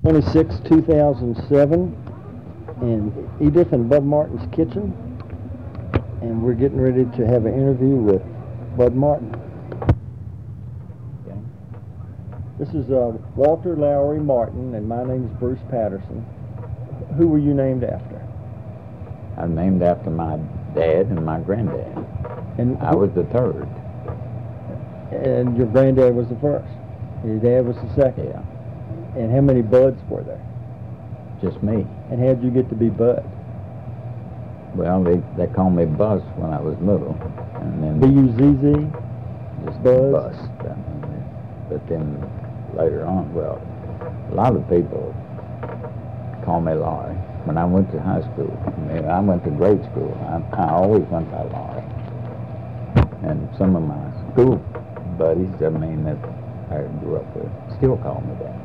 26, 2007, in Edith and Bud Martin's kitchen, and we're getting ready to have an interview with Bud Martin. Okay. This is Walter Lowry Martin, and my name is Bruce Patterson. Who were you named after? I'm named after my dad and my granddad. And I was the third. And your granddad was the first. Your dad was the second. Yeah, And how many Buds were there? just me. And how'd you get to be Bud? Well, they called me Bus when I was little, and then B-U-Z-Z? just Buzz? Bus. But then later on, well, a lot of people call me Larry. When I went to high school, I went to grade school. I always went by Larry. And some of my school buddies, that I grew up with, still call me that.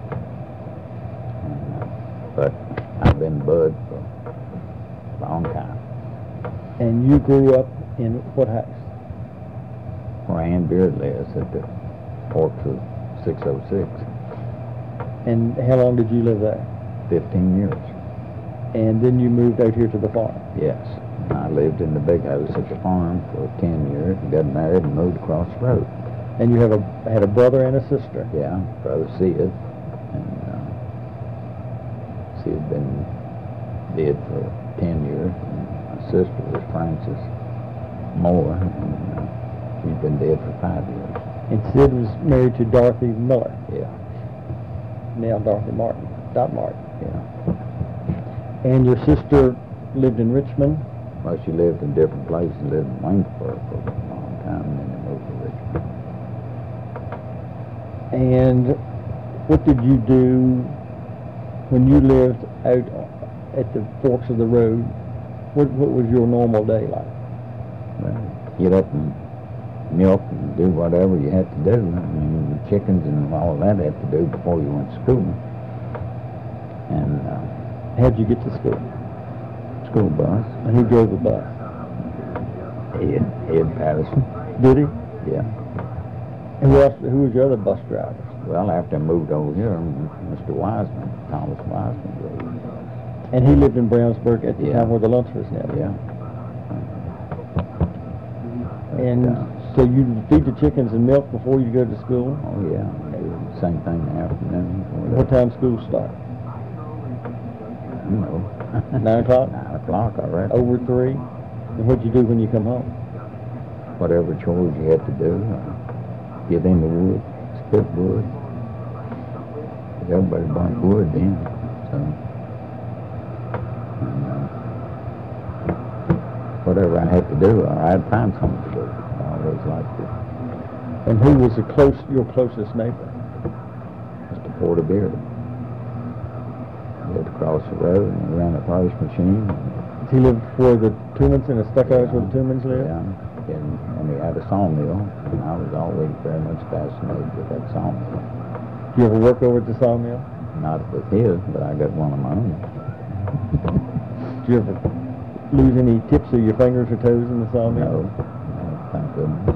But I've been Bud for a long time. And you grew up in what house? Where Ann Beard lives at the Forks of 606. And how long did you live there? 15 years. And then you moved out here to the farm. Yes. I lived in the big house at the farm for 10 years, and got married and moved across the road. And you had a brother and a sister. Yeah, brother Sid. And Sid had been dead for 10 years. And my sister was Frances Moore, and she'd been dead for 5 years. And Sid was married to Dorothy Miller, Yeah, now Dorothy Martin, Dot Martin. yeah. And your sister lived in Richmond. Well, she lived in different places. She lived in Waynesburg for a long time, and then they moved to Richmond. And what did you do when you lived out at the forks of the road? What was your normal day like? Well, get up and milk and do whatever you had to do. I mean, the chickens and all of that had to do before you went to school. And How'd you get to school? school bus. And who drove the bus? Ed Patterson. Did he? Yeah. And who was your other bus driver? Well, after I moved over here, Mr. Wiseman, Thomas Wiseman drove the bus. And he lived in Brownsburg at the Yeah. time where the lunch was now. Yeah. And so you feed the chickens and milk before you go to school? Oh, yeah. Same thing in the afternoon. What time school start? I don't know. 9 o'clock? 9 o'clock, I reckon. Over 3? And what'd you do when you come home? Whatever chores you had to do. Get in the wood, split wood. Everybody burnt wood then. So, and, whatever I had to do, I'd find something to do. I always liked it. And who was your closest neighbor? Mr. Porter Beard. He lived across the road, and he ran a polish machine. He lived where the Tumans in the Stuckhouse where the Tumans lived? Yeah, and he had a sawmill, and I was always very much fascinated with that sawmill. Did you ever work over at the sawmill? Not with his, but I got one of my own. Did you ever lose any tips of your fingers or toes in the sawmill? No, thank goodness.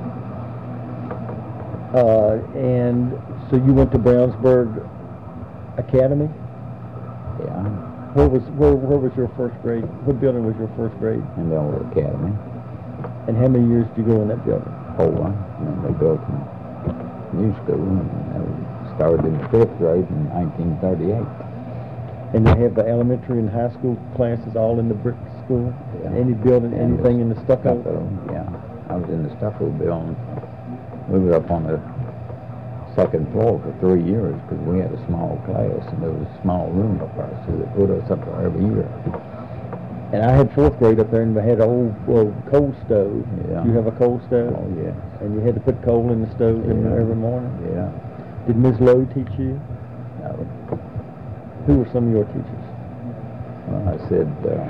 And so you went to Brownsburg Academy? Yeah, Where was your first grade? What building was your first grade? in the old academy. And how many years did you go in that building? 4, and then they built a new school, and that started in the 5th grade in 1938. And they have the elementary and high school classes all in the brick school? Yeah. Any building, And anything in the stucco? Yeah, I was in the stucco building. We were up on the 2nd floor for 3 years because we had a small class, and there was a small room up there, so they put us up there every year. And I had 4th grade up there, and they had an old coal stove. Yeah. Do you have a coal stove? Oh, yes. And you had to put coal in the stove Yeah. every morning? Yeah. Did Ms. Lowe teach you? No. Who were some of your teachers? Well, I said,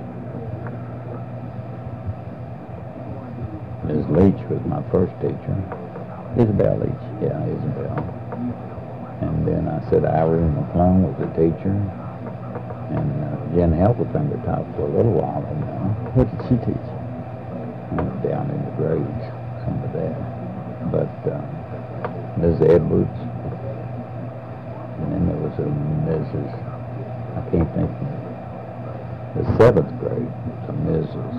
Ms. Leach was my first teacher. Isabel Leach. Yeah, Isabel. And then I said Irene McClung was a teacher. And Jen Helferfinger taught for a little while now. What did she teach? Down in the grades, some of that. But Ms. Edwards, and then there was a Mrs. I can't think. The 7th grade, some Mrs.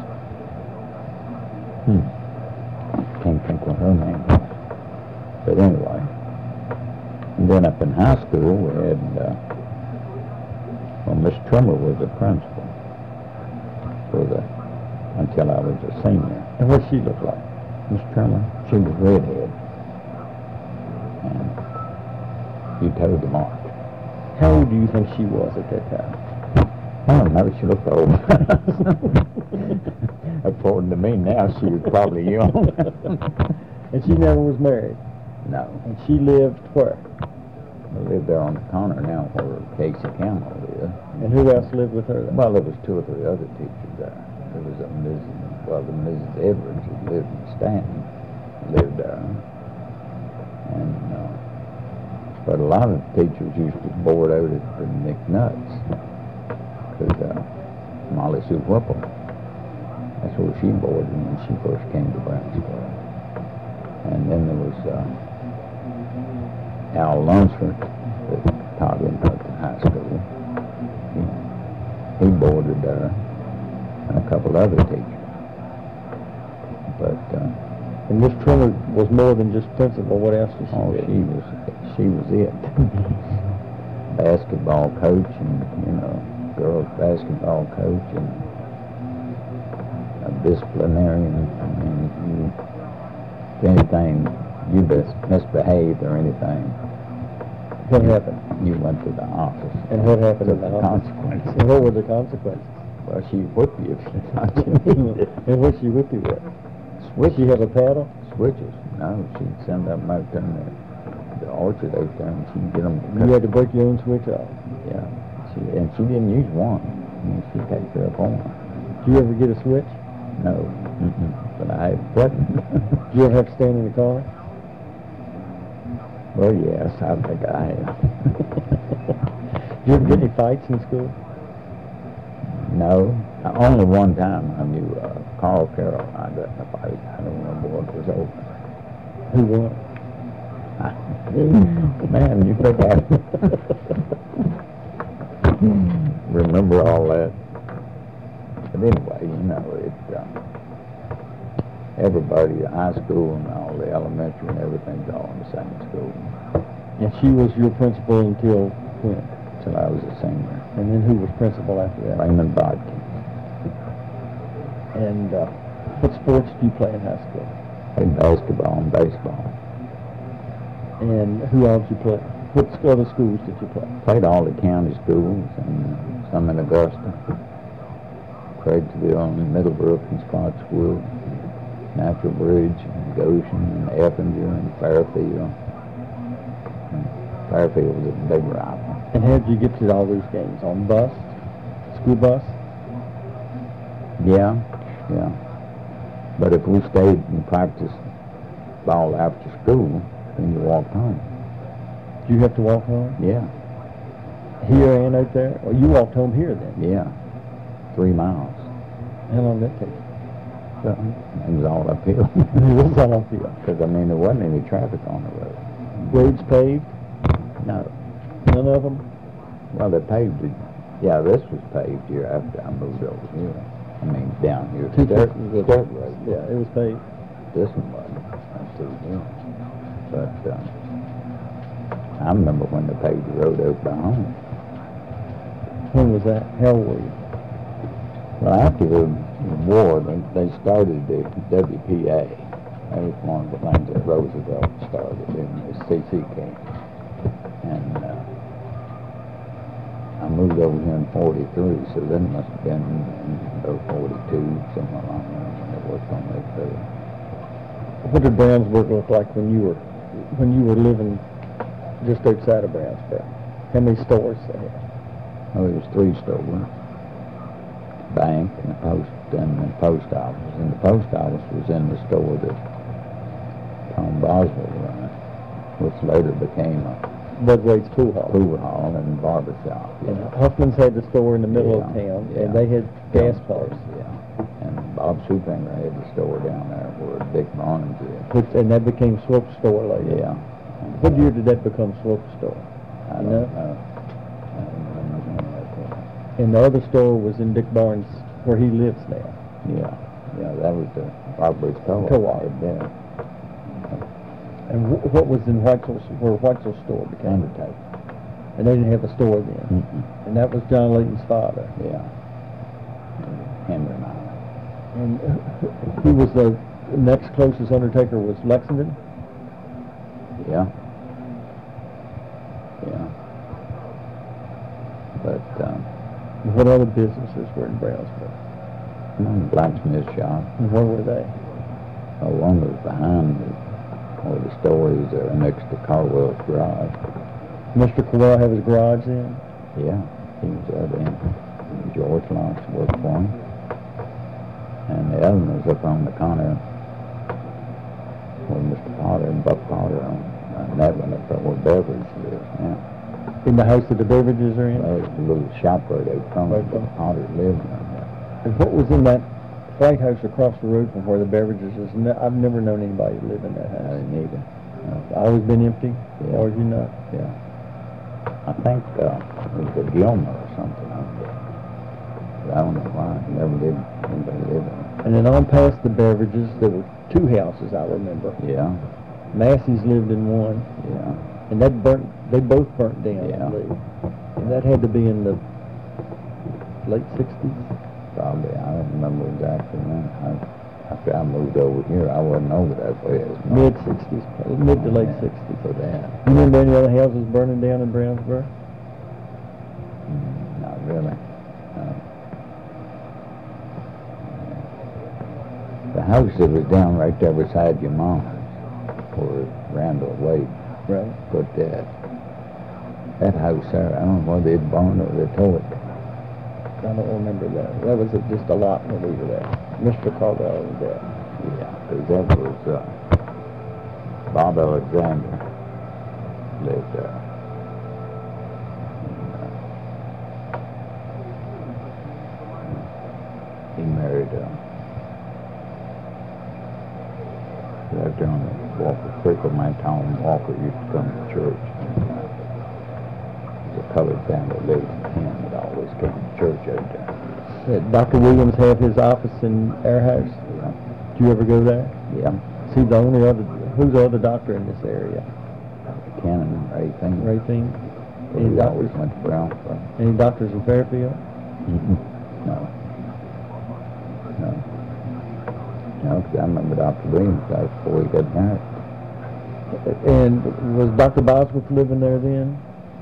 Can't think what her name was. But anyway, and then up in high school we had, Miss Trimmer was the principal until I was a senior. And what she looked like? Miss Trimmer, she was redhead. And you told the mark. How old do you think she was at that time? I don't know, she looked old. According to me now, she was probably young. And she never was married? No. And she lived where? I lived there on the corner now where Casey Campbell lived. And who else lived with her then? Well, there was 2 or 3 other teachers there. There was the Mrs. Edwards who lived in Stanton, lived there. And, but a lot of teachers used to board out at the McNutt's. Because Molly Sue Whipple, that's where she boarded when she first came to Brownsville. And then there was Al Lunsford that taught in Hudson High School. He boarded there, and a couple other teachers. But and Miss Trimmer was more than just principal. What else did she do? She was it. Basketball coach, and girls basketball coach, and a disciplinarian. I mean, if anything, you misbehaved or anything. What happened? You went to the office. And what happened in the office? Consequences. And what were the consequences? Well, she whipped you if you thought you needed it. And what she whipped you with? Did she have a paddle? Switches. No, she'd send them out there in the orchard out there, and she'd get them to cut. You had to break your own switch off? Yeah. And she didn't use one. I mean, she takes her up on. Did you ever get a switch? No. But I had button. Did you ever have to stand in the corner? Well, yes, I think I have. Did you ever get any fights in school? No. Only one time I knew Carl Carroll. I got in a fight. I don't remember what was over. Who won? Man, you think I remember all that? But anyway, everybody, the high school and all the elementary and everything's all in the same school. And she was your principal until when? Until I was a senior. And then who was principal after that? Raymond Bodkin. And what sports did you play in high school? Played basketball and baseball. And who else did you play? What other schools did you play? Played all the county schools and some in Augusta, Craigsville and Middlebrook and Spotswood, Natural Bridge and Goshen and Effinger and Fairfield. Fairfield was a big rival. And how did you get to all these games? On bus? School bus? Yeah. But if we stayed and practiced ball after school, then you walked home. Did you have to walk home? Yeah. Here and out there? Well, you walked home here then? Yeah. 3 miles. How long did that take? It was all uphill. It was all uphill. Because, there wasn't any traffic on the road. Roads paved? No. None of them? Well, they paved it. Yeah, this was paved here after I moved over here. Down here. Dirt road. Yeah, it was paved. This one wasn't. That's through here. But I remember when they paved the road out by home. When was that? How old were you? Well, after the war, they started the WPA. That was one of the things that Roosevelt started in the CCK. And I moved over here in 43, so then it must have been 42, somewhere along there, when they worked on that road. What did Brownsburg look like when you were living just outside of Brownsburg? How many stores they had? Oh, it was 3 stores. Bank and the post office. And the post office was in the store that Tom Boswell ran, which later became a Bud Wade's Pool Hall. Pool hall and barber shop. And Huffman's had the store in the middle of town, and they had gas pumps. Yeah. And Bob Schupanger had the store down there where Dick Barnes is. And that became Swope's store later. Yeah. What year did that become Swope's store? I don't know. I don't remember when that was. And the other store was in Dick Barnes, where he lives now. Yeah, that was the Robert's Co-op. Co-op. Yeah, And what was in Whitesell's, where Whitesell's store became? Undertaker. And they didn't have a store then. Mm-mm. And that was John Layton's father. Yeah. Henry Mile. And he was the next closest undertaker was Lexington. Yeah. But, What other businesses were in Brownsville? blacksmith shop. And where were they? One was behind where the store is next to Carwell's garage. Mr. Corral have his garage in? Yeah, he was there then. George Locke worked for him. And the other one was up on the corner where Mr. Potter and Buck Potter on. And that one up there where Beverage lives now. In the house that the beverages are in? That was a little shop where they from Right. Buck Potter lived in. And what was in that White House across the road from where the beverages is? I've never known anybody live in that I house. didn't either. It's always been empty, as far as you know. Yeah. I think it was a Gilmer or something out there. But I don't know why. Anybody live in it. And then on past the beverages, there were two houses I remember. Yeah, Massey's lived in one, yeah. and they both burnt down, Yeah. I believe. And that had to be in the late 60s. Probably. I don't remember exactly when. After I moved over here, I wasn't over that way as much. Mid-60s, mid to late Yeah, 60s. for that. You remember any other houses burning down in Brownsburg? Not really. No. The house that was down right there beside your mama's, where Randall Wade Right. put that house there, I don't know whether they'd burned or they tore it. I don't remember that. That was just a lot when we were there. Mr. Carvel was there. Yeah, because that was Bob Alexander lived there. And, he married right there on the Walker Creek where my Tom Walker used to come to church. The colored family lived in him that always came to church out there. Dr. Williams have his office in our house. Yeah. Did you ever go there? Yeah. Is he the only other, who's the other doctor in this area? Cannon and Ray Thing. Ray Thing? Any He always doctors? went to Brownsville. Any doctors in Fairfield? No. No, because I remember Dr. Williams died before he got married. And was Dr. Bosworth living there then?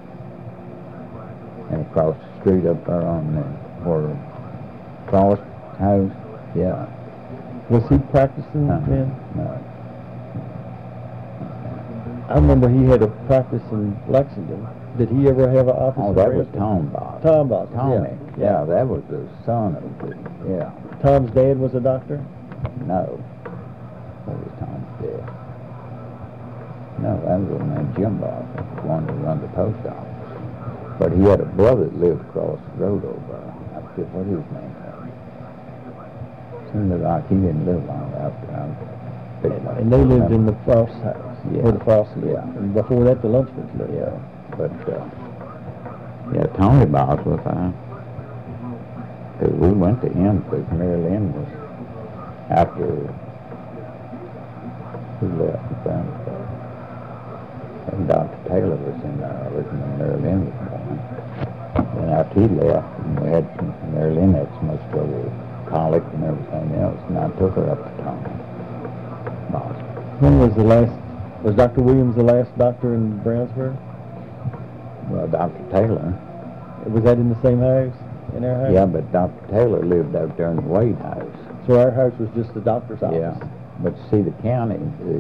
And across the street up there on the, where Frost House, yeah. Was he practicing then? No. I remember he had a practice in Lexington. Did he ever have an office Oh, in that was Brownsville? Tom Boss. Tom Bosworth, Tommy. yeah. Yeah, that was the son of the, yeah. Tom's dad was a doctor? No. That was Tom's dad. No, that was old man Jim Boss, the one that run the post office. But he had a brother that lived across the road over there. I forget what his name was. Seemed like he didn't live long after I picked up. And they lived in the Frost house, Yeah. where the Frost lived. Yeah. And before that, the Lunsfords lived Yeah, there. but, yeah, Tony Bosworth, because we went to him, because Mary Lynn was, after he left the Brownsburg. And Dr. Taylor was in there originally, Mary Lynn was born. And after he left, Mary Lynn had so much trouble with colic and everything else, and I took her up to Tony Bosworth. When was Dr. Williams the last doctor in Brownsburg? Well, Dr. Taylor. Was that in the same house, in our house? Yeah, but Dr. Taylor lived out there in the Wade house. So our house was just the doctor's office? Yeah, but see, the county,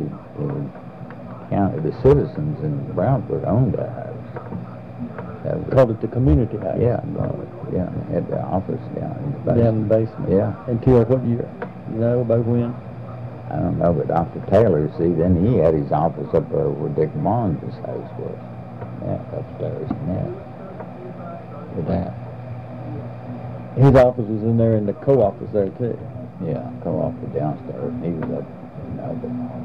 the citizens in Brownsburg owned that house. That was, Called it the community house? yeah, they had the office down in the basement. Down in the basement? Yeah, Until what year? You know, about when? I don't know, but Dr. Taylor, see, then he had his office up there where Dick Barnes' house was. Yeah, upstairs, yeah. With that. His office was in there, and the co-op was there too. Yeah, co-op was downstairs, and he was up in the other one.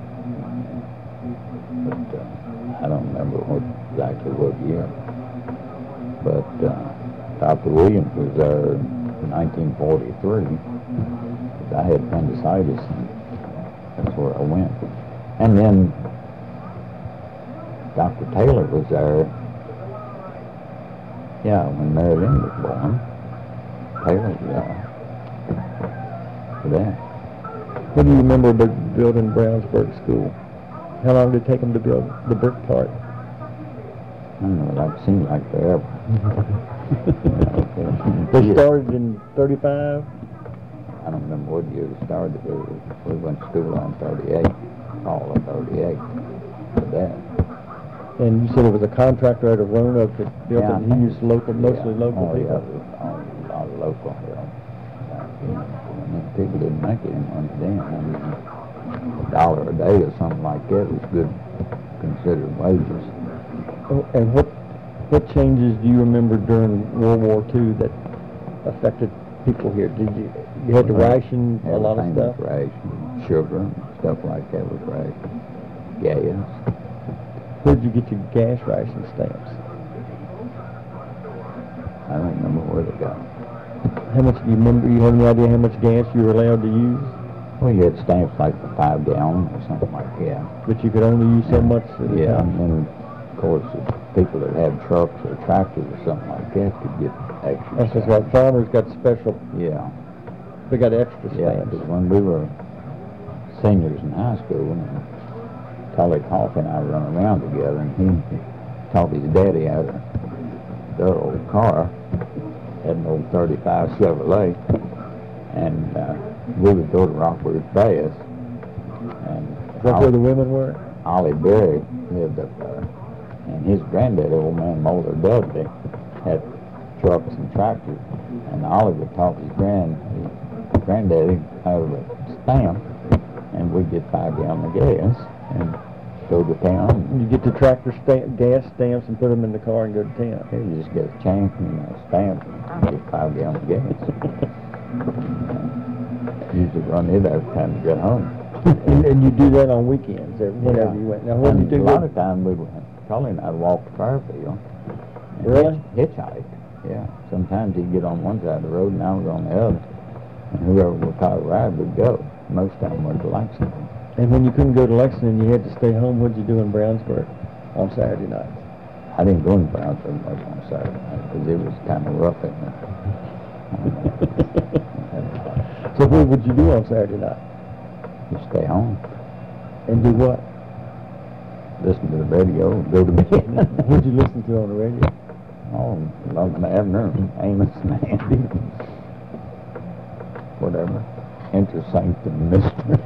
But I don't remember exactly what year. But Dr. Williams was there in 1943. I had appendicitis, and that's where I went. And then Dr. Taylor was there, when Mary Lynn was born. Taylor was there for that. What do you remember about building Brownsburg School? How long did it take them to build the brick part? I don't know, that seemed like forever. They started in 35? I don't remember what year we started. We went to school on 38, fall of 38, for that. And you said it was a contractor out of Roanoke that built it, and he used mostly local people? Yeah, a lot of local help. People didn't make any money then. I mean, $1 a day or something like that was good, considered wages. And what changes do you remember during World War II that affected people here? Did you had to ration a lot of Everything stuff? was rationed. Sugar and stuff like that was rationed. Gas. Where'd you get your gas ration stamps? I don't remember where they got. How much do you remember? You have any idea how much gas you were allowed to use? Well, you had stamps like for 5 gallon or something like that. But you could only use so much at a Yeah, time. and of course, people that had trucks or tractors or something like that could get extra. That's just stamps. like farmers got special, Yeah, they got extra yeah. stamps. Because when we were seniors in high school, and Tully Coffey and I run around together, and he taught his daddy how to their old car. Had an old 35 Chevrolet, and we would go to Rockford Bass, and Is that where the women were? Ollie Berry lived up there, and his granddad, old man Moeller Dudley, had trucks and tractors, and Ollie would talk his granddaddy out of a stamp, and we'd get 5 gallons of gas, and go to town. You get the tractor gas stamps and put them in the car and go to town. You just get a change and a stamp, and get 5 gallons of gas. Usually run it every time you get home. And you do that on weekends, whenever you went. Now, what do you do? A lot of times we would, Tully and I'd walk to Fairfield. And Really? Hitchhike, yeah. Sometimes he'd get on one side of the road and I was on the other. And whoever would call a ride would go. Most of them went to Lexington. And when you couldn't go to Lexington, you had to stay home. What'd you do in Brownsburg on Saturday night? I didn't go in Brownsburg much on Saturday night because it was kind of rough in there. So what would you do on Saturday night? You stay home, And do what? listen to the radio, and go to bed. What'd you listen to on the radio? Oh, Love and Abner, Amos and Andy, whatever. Enter Sanctum Mystery.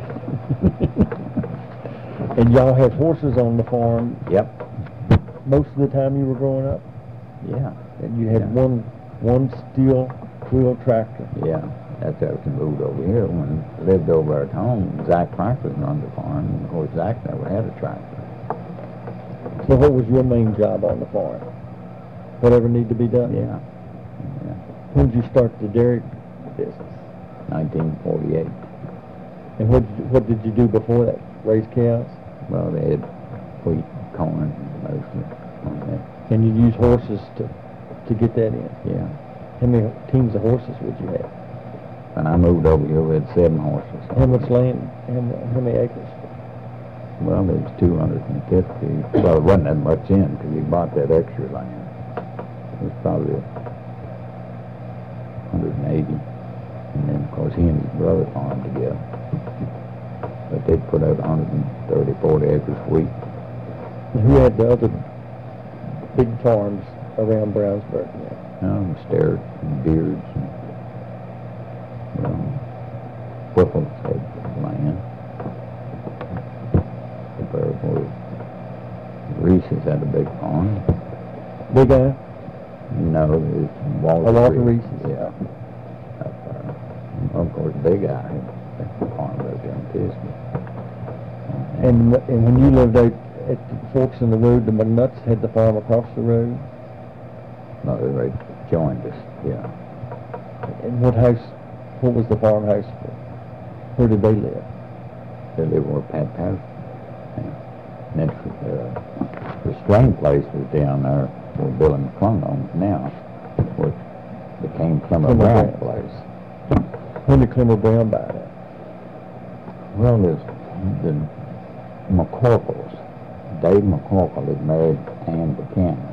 And y'all had horses on the farm Yep. most of the time you were growing up? Yeah. And you had Yeah. one steel wheel tractor. Yeah. That's how we moved over here. When we lived over at home, Zach Franklin run the farm. And of course, Zach never had a tractor. So what was your main job on the farm? Whatever needed to be done? Yeah. Yeah. When did you start the dairy business? 1948. And what did you do before that? Raise cows? Well, they had wheat, corn, mostly on that. And you use horses to get that in? Yeah. How many teams of horses would you have? When I moved over here, we had 7 horses. How much land? How many acres? Well, there was 250. Well, it wasn't that much in because we bought that extra land. It was probably 180. And then, of course, he and his brother farmed together. But they'd put out 130, 40 acres wheat. And who had the other big farms around Brownsburg? Starrett and Beards and Whipples had land. Reese's had a big farm. Big Eye? No, it's Walter, Walter Reese. Reese's. Yeah. Up there. Well, of course, Big Eye had a farm right there in Tisby. And when you lived out at the Forks in the Road, the McNutts had the farm across the road? No, they joined us, yeah. And what was the farmhouse for? Where did they live? They lived where Pat Patterson. And then the Strain place was down there where Billy McClung owns now, which became Clemmer Clemmer Brown Brown. place. When did Clemmer Brown buy that? Well, there's the McCorkles. Dave McCorkle had married Ann Buchanan.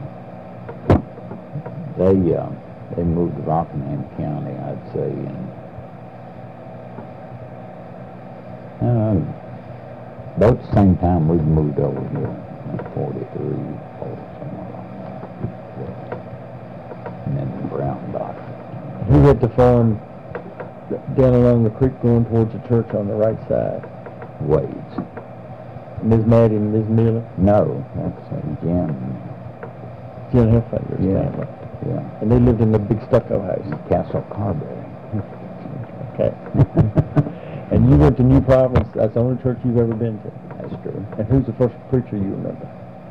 They moved to Rockingham County, I'd say, and about the same time we moved over here, in 43, or somewhere like that. And then the Brown died. Who had the farm down along the creek going towards the church on the right side? Wade's. Ms. Maddie and Ms. Miller? No, that's Jim. Jen Heffinger's Yeah. family. Yeah. And they lived in the big stucco house. Castle Carberry. Okay. And you went to New Providence. That's the only church you've ever been to. That's true. And who's the first preacher you remember?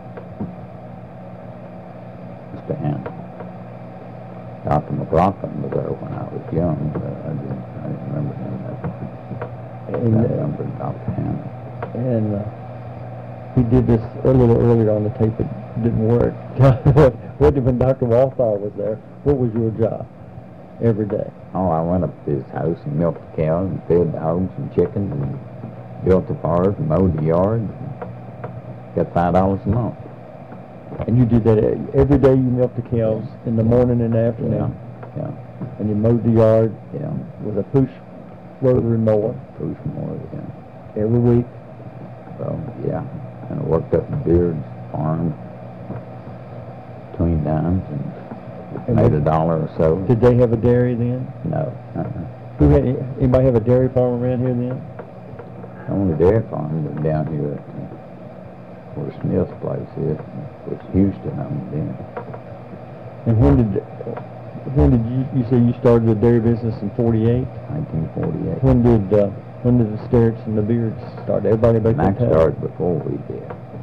Mr. Hannah. Dr. McLaughlin was there when I was young, but I didn't remember him that much. And, I remember Dr. Hannah. And he did this a little earlier on the tape. It didn't work. When Dr. Walthall was there, what was your job every day? Oh, I went up to his house and milked the cows and fed the hogs and chickens and built the fires and mowed the yard. Got $5 a month. And you did that every day. You milked the cows in the morning and the afternoon. Yeah. And you mowed the yard Yeah. with a push rotary mower Push more, yeah. every week. So, yeah. And I worked up in Beard's farm between times and made $1 or so. Did they have a dairy then? No. Who had anybody have a dairy farm around here then? The only dairy farm was down here at where Smith's place is, which Houston owned then. And when did you say you started the dairy business in 48? 1948. When did the Sterritts and the Beards start? Everybody back Max in town? started before we did.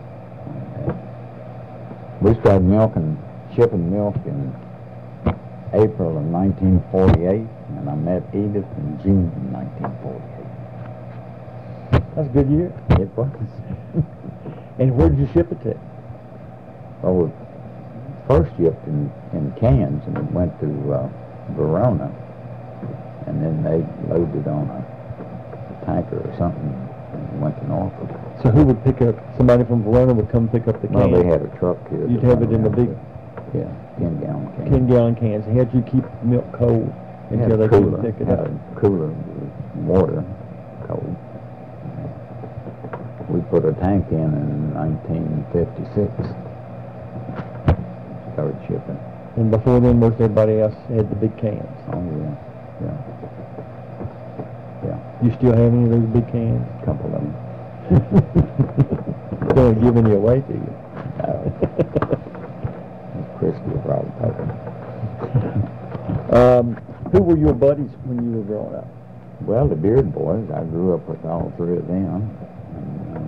We started shipping milk in April of 1948, and I met Edith in June of 1948. That's a good year. It was. And where did you ship it to? Well, we first shipped in cans, and it went to Verona, and then they loaded on a tanker or something and went to Norfolk. So who would pick up? Somebody from Verona would come pick up the Well, cans? they had a truck here. You'd that have went it in the around big with, yeah, 10-gallon cans. 10-gallon cans. How'd you keep milk cold until they could pick it had up? a cooler with water, cold. We put a tank in 1956. Started shipping. And before then, most everybody else had the big cans. Oh, yeah. You still have any of those big cans? A couple of them. They ain't giving you away to you. No. Christy will probably take them. Who were your buddies when you were growing up? Well, the Beard boys, I grew up with all three of them. And,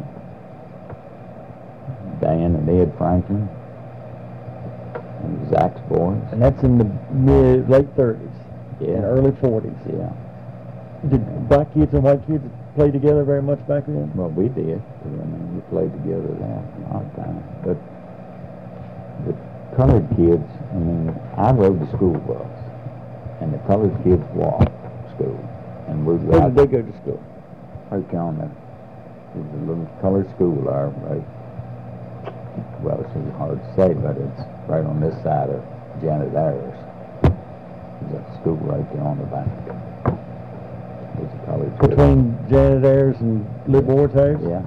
Dan and Ed Franklin. And Zach's boys. And that's in the late 30s and early 40s. Yeah. Did black kids and white kids play together very much back then? Well, we did. I mean, we played together a lot of time. But the colored kids, I mean, I rode the school bus, and the colored kids walked to school. And we Where did they go to school? right on there's a little colored school there, right? Well, it's hard to say, but it's right on this side of Janet Ayers. There's a school right there on the back. There's a colored school. Between Janet Ayers and Lib Ward's house? Yeah.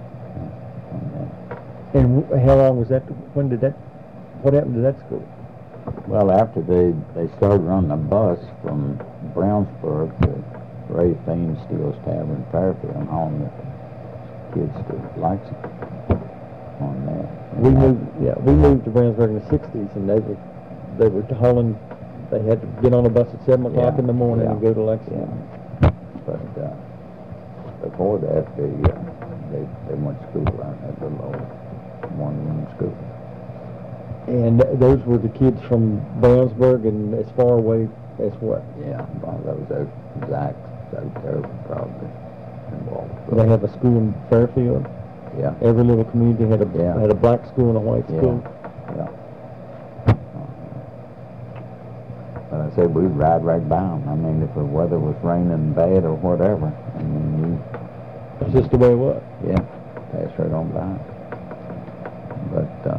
And how long was that? What happened to that school? Well, after they started running a bus from Brownsburg to Ray Fiend Steele's Tavern, Fairfield, and hauling the kids to Lexington on that. We moved to Brownsburg in the 60s, and they were hauling. They had to get on a bus at 7 o'clock in the morning and go to Lexington. Yeah. But before that, they went to school around that little old one-room school. And those were the kids from Brownsburg and as far away as what? Yeah, well, those Zach's out there probably involved. They have a school in Fairfield. Yeah. Every little community had a black school and a white school. Yeah. I said we'd ride right by them. I mean, if the weather was raining bad or whatever, I mean, That's just the way it was. yeah, pass right on by. But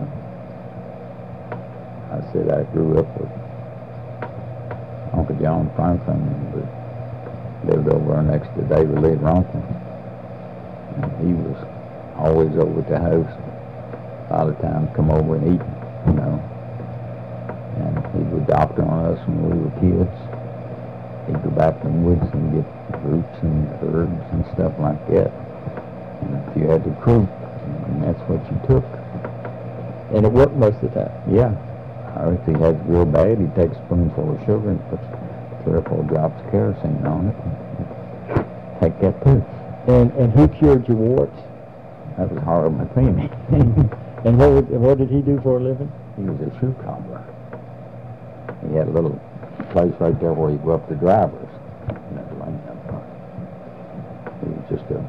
I said I grew up with Uncle John Franklin, who lived over next to David Lee Ronson. And he was always over at the house. A lot of times come over and eat, you know. And he would doctor on us when we were kids. He'd go back in the woods and get roots and herbs and stuff like that. And if you had to cook, and that's what you took. And it worked most of the time. Yeah. Or if he had it real bad, he'd take a spoonful of sugar and put 3 or 4 drops of kerosene on it and take that too. And who cured your warts? That was Harold McCreamy. And what did he do for a living? He was a shoe cobbler. He had a little place right there where you go up the drivers. In that lane up front. It was just a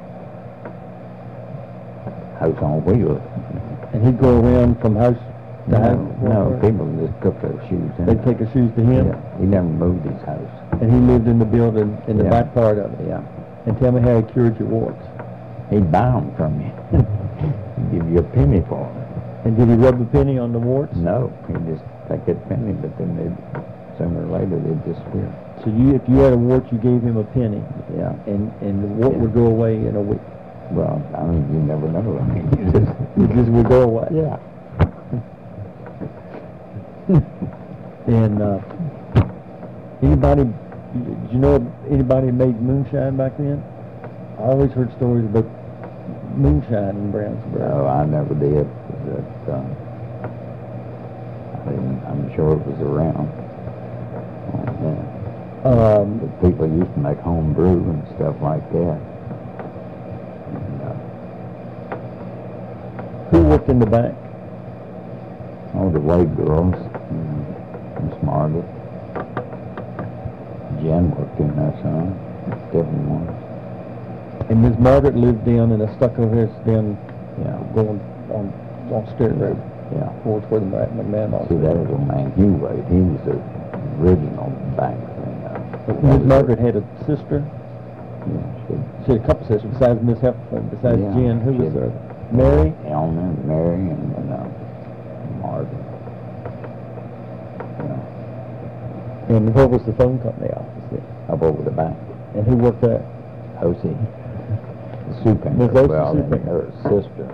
house on wheels. And he'd go around from house to house? No, people just took their shoes in. They'd take their shoes to him? Yeah, he never moved his house. And he lived in the building in the Yeah. back part of it? Yeah. And tell me how he cured your warts. He'd buy them from you. He'd give you a penny for them. And did he rub a penny on the warts? No, he'd just take that penny, but then sooner or later they'd disappear. So if you had a wart, you gave him a penny, Yeah. and the wart Yeah. would go away in a week. Well, I mean, you never know. I mean, It just would go away. yeah. And anybody, did you know anybody made moonshine back then? I always heard stories about moonshine in Brownsburg. No, I never did. That, I'm sure it was around. But people used to make home brew and stuff like that. And, Who worked in the bank? the Wade girls, Miss Margaret. Jen worked in there some, different ones. And Miss Margaret lived down in a stucco house down Yeah, going on Sturt Road yeah. towards where the McMahon office See, that was old man Hugh Wade. He was the original bank thing. Miss Margaret had a sister. Yeah, She had a couple sisters besides Miss Heffernan, besides Yeah, Jen. Who she was had- there? Mary? Elmer, Mary, and Margaret. Yeah, And what was the phone company office then? up over the bank. And who worked there? Ossie. The Supinger. Miss Ossie Well, and Supinger. her sister,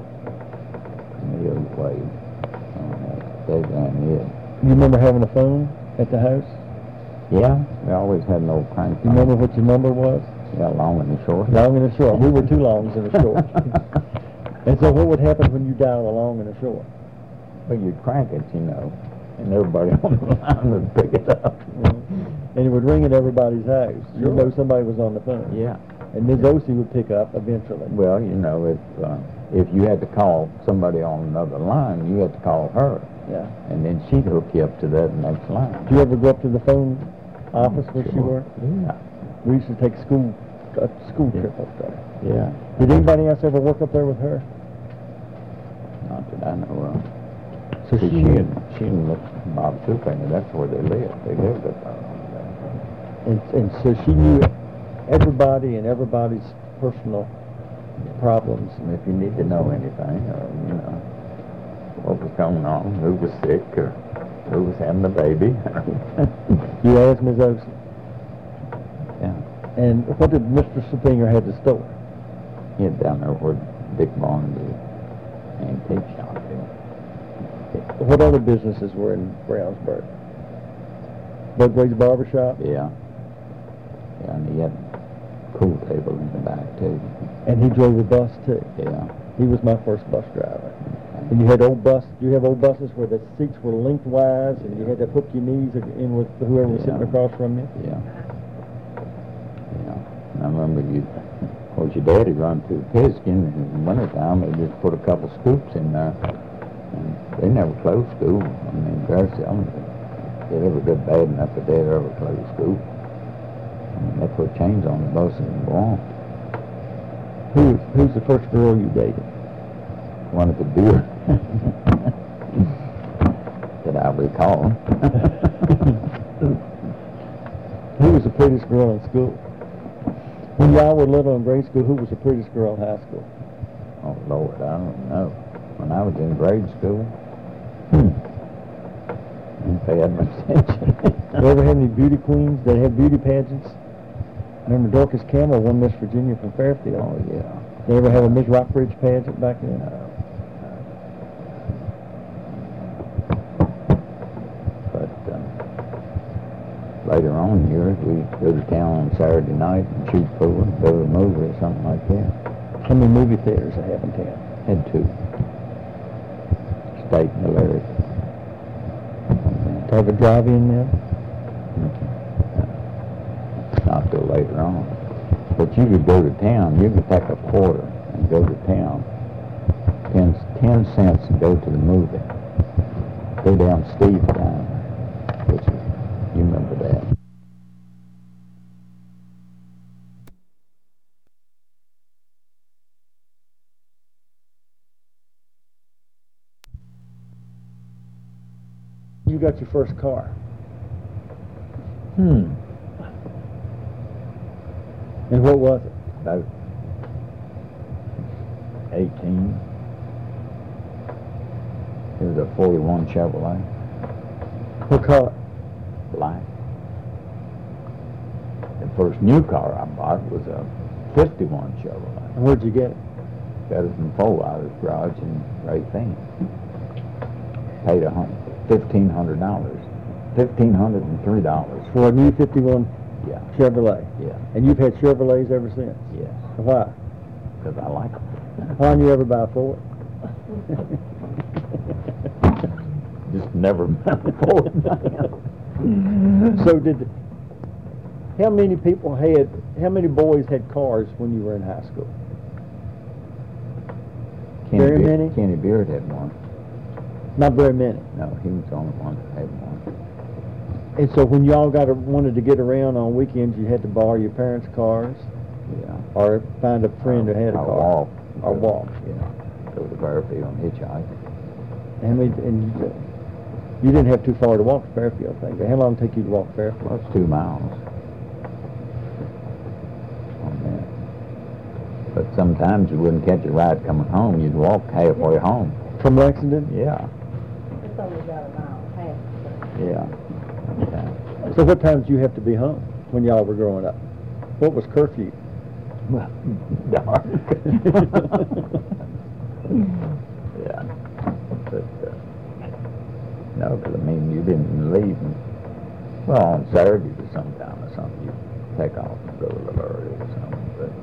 Neil Wade. They ran it. You remember having a phone at the house? Yeah, we always had an old crank You remember what your number was? Yeah, long and the short. Long and a short. We were 2 longs and a short. And so what would happen when you dialed a long and a short? Well, you'd crank it, and everybody on the line would pick it up. And it would ring at everybody's house. Sure. You know somebody was on the phone. Yeah. And Ms. Ossie would pick up eventually. Well, if you had to call somebody on another line, you had to call her, Yeah. and then she'd hook you up to that next line. Did you ever go up to the phone office where she worked? Yeah. We used to take a school trip up there. Yeah. Did anybody else ever work up there with her? Not that I know of. So See, she and Bob Supinger, that's where they lived. They lived up there. and so she knew everybody and everybody's personal problems. And if you need to know anything, or, what was going on, who was sick, or who was having a baby. You asked Ms. Ossie. Yeah. And what did Mr. Supinger have to store? He had down there where Dick Barnes, the antique shop is. What other businesses were in Brownsburg? Budway's Barber Shop? Yeah. Yeah, and he had a pool table in the back, too. And he drove a bus, too. Yeah. He was my first bus driver. And you had old buses where the seats were lengthwise and you had to hook your knees in with whoever was sitting Yeah. across from you? Yeah. Yeah. And I remember your daddy run through Piskin in the wintertime. They just put a couple scoops in there. And they never closed school. I mean, there's they never got bad enough that they'd ever close school. I mean, they put chains on the buses and go on. Who's the first girl you dated? One at the beer that I recall. was the prettiest girl in school? When y'all were little in grade school, who was the prettiest girl in high school? Oh, Lord, I don't know. When I was in grade school, didn't pay that much attention. You ever had any beauty queens that had beauty pageants? Remember Dorcas Campbell won Miss Virginia from Fairfield. Oh, yeah. They ever have a Miss Rockbridge pageant back then? But later on in years, we'd go to town on Saturday night and shoot pool and go to a movie or something like that. How many movie theaters they have in town? Had two. State and Hilarious. To have a drive-in now? Not till later on. But you could go to town, you could take a quarter and go to town. 10 cents and go to the movie. Go down Steve Town, which is, you remember that. You got your first car. Hmm. And what was it? About 18. It was a 41 Chevrolet, What color? black. The first new car I bought was a 51 Chevrolet. And where'd you get it? Got it from Fort Wilder's garage in Racine. Paid $1,500. $1,503. For a new 51 Yeah, Chevrolet. yeah, And you've had Chevrolets ever since? yes. Why? Because I like them. Why didn't you ever buy a Ford? Just never been a Ford man. So how many boys had cars when you were in high school? Very many? Kenny Beard had one. Not very many. No, he was the only one that had one. And so when y'all wanted to get around on weekends, you had to borrow your parents' cars Yeah. or find a friend who had a Or car. walk. Or walk. Yeah. Go to Fairfield and hitchhike. And you didn't have too far to walk to Fairfield, I think. How long did it take you to walk to Fairfield? Well, it's 2 miles. On that. But sometimes you wouldn't catch a ride coming home. You'd walk halfway home. From Lexington? Yeah. It's only about a mile and a half. Yeah. Yeah. So what time did you have to be home when y'all were growing up? What was curfew? Well, dark. Yeah. But, no, because, I mean, you didn't leave. Well, on Saturdays or sometime or something, you take off and go a little early or something.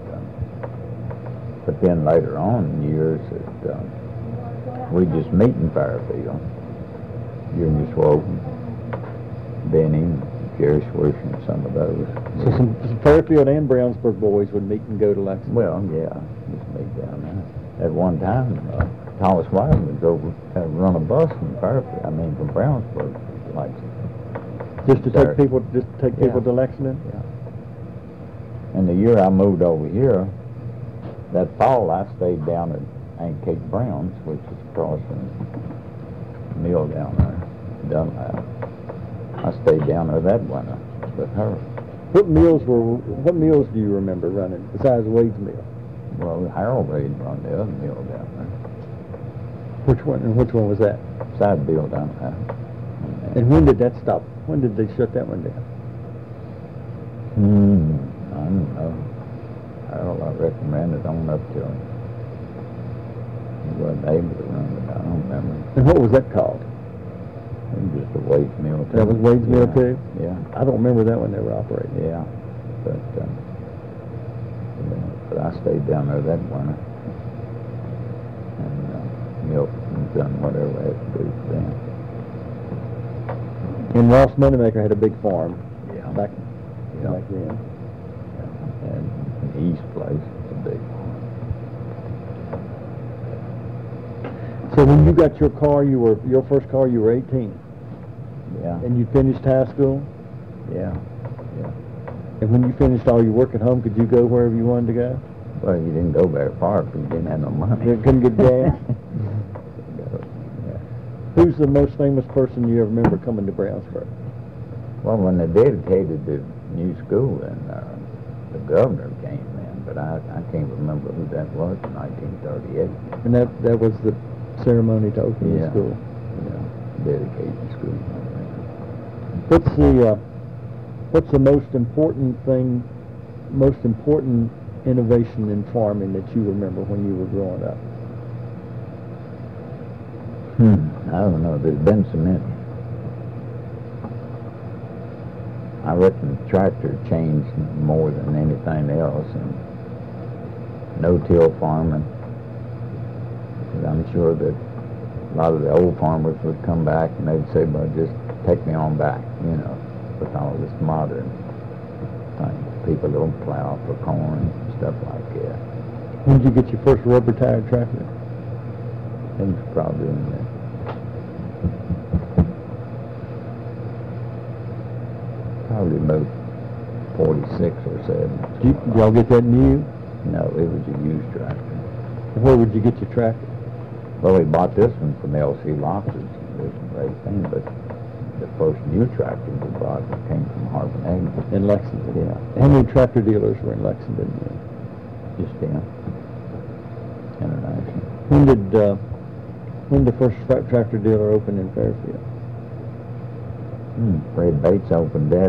But then later on in years, we just meet in Fairfield. You and your Swope, Benny, Jerry Swish, and some of those. So some Fairfield and Brownsburg boys would meet and go to Lexington. Well, yeah, just meet down there. At one time, Thomas Wiseman would go run a bus from Fairfield. I mean, from Brownsburg to Lexington. Just to Saturday. take people Yeah. to Lexington? Yeah. And the year I moved over here, that fall I stayed down at Aunt Kate Brown's, which is across from the mill down there, Dunlap. I stayed down there that winter with her. What meals do you remember running besides Wade's Mill? Well, Harold Reed run the other mill down there. Which one was that? Side bill down there. And when did that stop? When did they shut that one down? I don't know. Harold, I recommended on up to him. He wasn't able to run it, I don't remember. And what was that called? It was just a Wade's mill too. That was Wade's Mill too? Yeah, I don't remember that one they were operating. yeah. But I stayed down there that winter. And milked and done whatever I had to do for them. And Ross Moneymaker had a big farm Yeah. back Yeah. then. And the East Place was a big one. So when you got your first car, you were 18, Yeah, and you finished high school. yeah. And when you finished all your work at home, could you go wherever you wanted to go? Well, you didn't go very far because you didn't have no money. You couldn't get gas. Yeah. Who's the most famous person you ever remember coming to Brownsburg? Well, when they dedicated the new school, and the governor came in, but I can't remember who that was in 1938. And that was the ceremony to open the Yeah. school. Yeah, dedicated school. What's the most important thing, most important innovation in farming that you remember when you were growing up? I don't know. There's been so many. I reckon the tractor changed more than anything else, and no-till farming. 'Cause I'm sure that a lot of the old farmers would come back and they'd say, "Well, just take me on back," with all this modern thing. People don't plow for corn and stuff like that. When did you get your first rubber-tired tractor? It was probably in the probably about 46 or 7. Did y'all get that new? No, it was a used tractor. Where would you get your tractor? Well, we bought this one from L.C. Lockers. It was a great thing, but the first new tractor we bought came from Harbin Egg. In Lexington? Yeah. How many tractor dealers were in Lexington? Just them. International. When did the first tractor dealer open in Fairfield? Fred Bates opened that.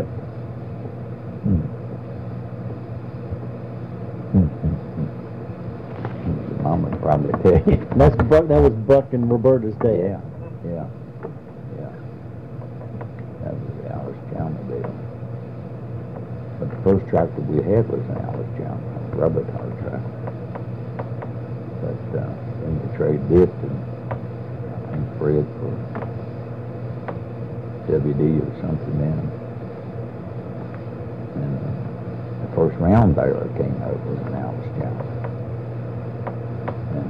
Your mama would probably tell you. That was Buck and Roberta's day. Yeah. That was the Alice Chalmers deal. But the first tractor we had was an Alice Chalmers, a rubber tire tractor. But then we traded it to, I think, Fred for WD or something then. And the first round baler came out was an Alice Chalmers. And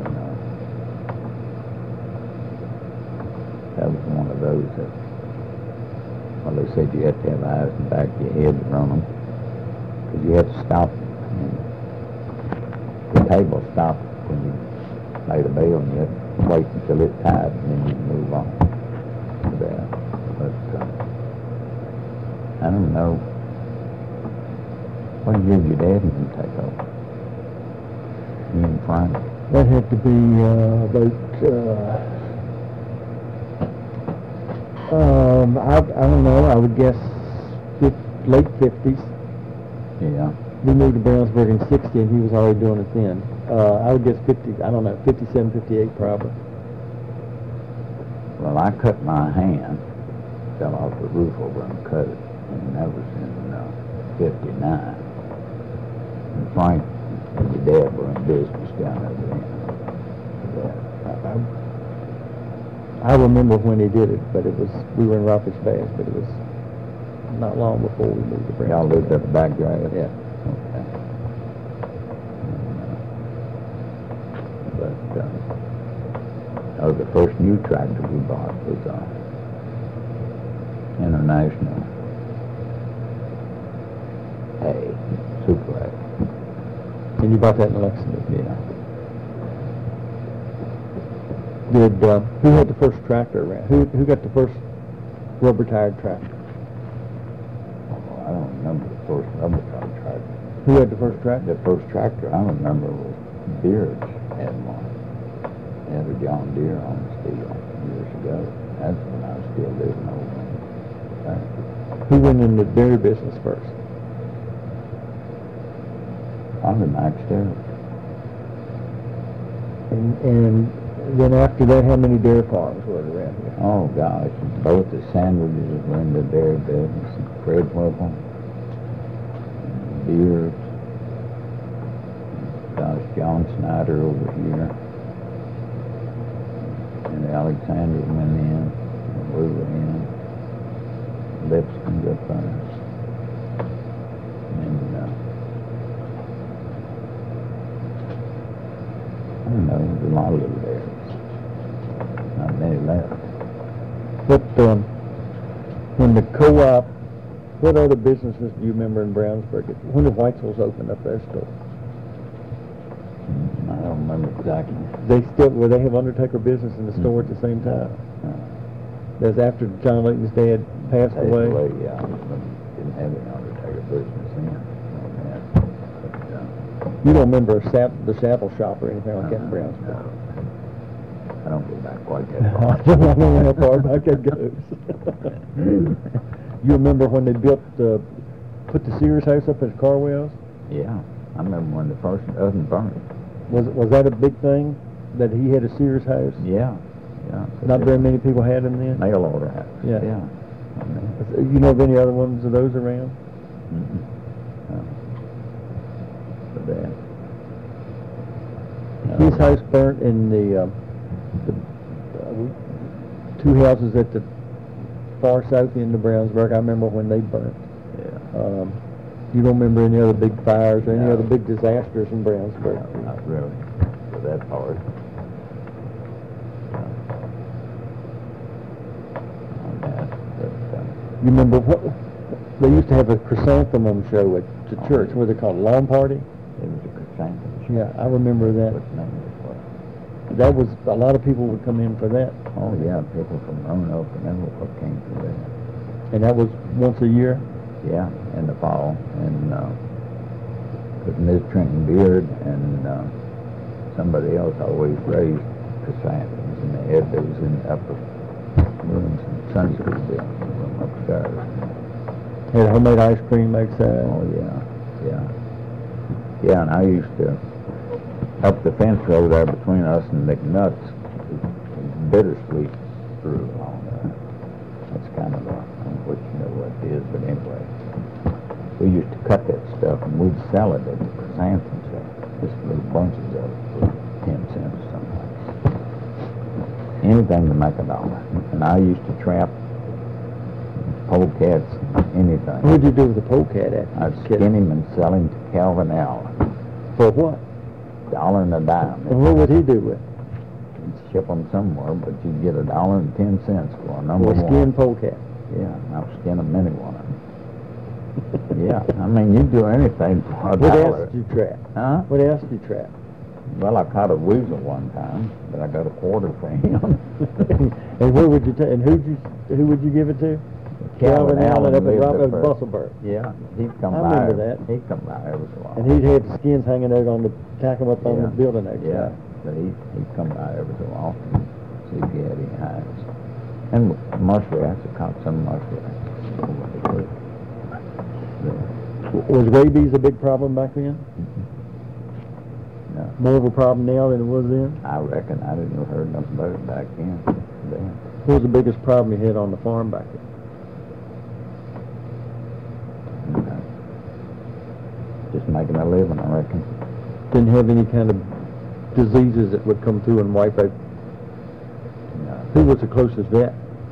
that was one of those that, well, they said you had to have eyes in the back of your head to run them, because you had to stop and the table stopped when you made a bale, and you had to wait until it tied, and then you could move on to that. But I don't know. What year did your dad and you take over? You and Frank? That had to be I don't know, I would guess late 50s. Yeah. We moved to Brownsburg in 60 and he was already doing it then. I would guess 57, 58 probably. Well, I cut my hand, fell off the roof over and cut it, and that was in 59. And Frank and your dad were in business down over there. I remember when he did it, but we were in Rockers Pass, but it was not long before we moved to Brownsburg. Y'all lived up the back drive? Yeah. Okay. But the first new tractor we bought was International Super A. And you bought that in Lexington? Yeah. Who had the first tractor around? Who got the first rubber-tired tractor? Oh, I don't remember the first rubber tire tractor. Who had the first tractor? The first tractor I remember was Beard's had one. They had a John Deere on the steel years ago. That's when I was still living over there. Who went in the dairy business first? Probably Max Sterling. And then after that, how many dairy farms were there around here? Oh, gosh. Both the Sandwiches were in the dairy business. Fred Whipple, Beard, gosh, John Snyder over here. And Alexander went in, and we were in. Lipscomb up there. And, I don't know, there's a lot of little dairies. Not many left. But when the co-op, what other businesses do you remember in Brownsburg? When did Whitesville's opened up their store? I don't remember exactly. Were they have Undertaker business in the store at the same time? That's after John Layton's dad passed away? Yeah. didn't have any undertaker business then. On that. But, You don't remember the saddle shop or anything like that in no, Brownsburg? I don't go back quite I that far. don't know how far back that goes. You remember when they put the Sears house up at Carwell's? Yeah, I remember when the first oven burned. Was that a big thing, that he had a Sears house? Yeah, yeah. Not very many people had them then? Mail order house. Yeah. Yeah. You know of any other ones of those around? Mm-mm. No. But that. His house burnt in the two houses at the far south end of Brownsburg. I remember when they burnt. Yeah. You don't remember any other big fires or any No. other big disasters in Brownsburg? No, not really. For that part. On that, but, You remember what they used to have a chrysanthemum show at the church? What they called lawn party? it was a chrysanthemum. Yeah, I remember that. What name it was. That was a lot of people would come in for that, Oh, yeah, people from Roanoke and everywhere came to that. and that was once a year. Yeah, in the fall, and with Miss Trenton Beard and somebody else always raised chrysanthemums, and they had those in the upper rooms in Sunday school building, room upstairs. Had homemade ice cream outside. Oh, yeah, yeah. Yeah, and I used to, up the fence row there between us and McNutt's, bittersweet grew along there. That's kind of I don't know what you know what it is, but anyway. We used to cut that stuff and we'd sell it at the chrysanthemum sale. Just little bunches of it for 10 cents or something like that. Anything to make $1. And I used to trap polecats, anything. What did you do with the polecat at? I'd skin him and sell him to Calvin Allen. For what? $1 and a dime. And what would he do with it? You'd ship them somewhere, but you'd get $1.10 for a number For a one. skin polecat. Yeah, and I'll skin a mini one. Yeah, I mean, you'd do anything for $1. What else did you trap? Huh? What else did you trap? Well, I caught a weasel one time, but I got a quarter for him. And where would you take? And who would you give it to? Calvin Allen up at lived Robert there first. Busselberg. Yeah, he'd come I by. remember that. He'd come by every so often. And he'd have the skins hanging out on the, tack them up on the Yeah. building outside. Yeah, but he'd come by every so often, see if he had any hides. And muskrats, I caught some muskrats. Yeah. Was rabies a big problem back then? No, More of a problem now than it was then? I reckon I didn't hear nothing about it back then. What was the biggest problem you had on the farm back then? Just making a living, I reckon. Didn't have any kind of diseases that would come through and wipe out. No. Who was the closest vet?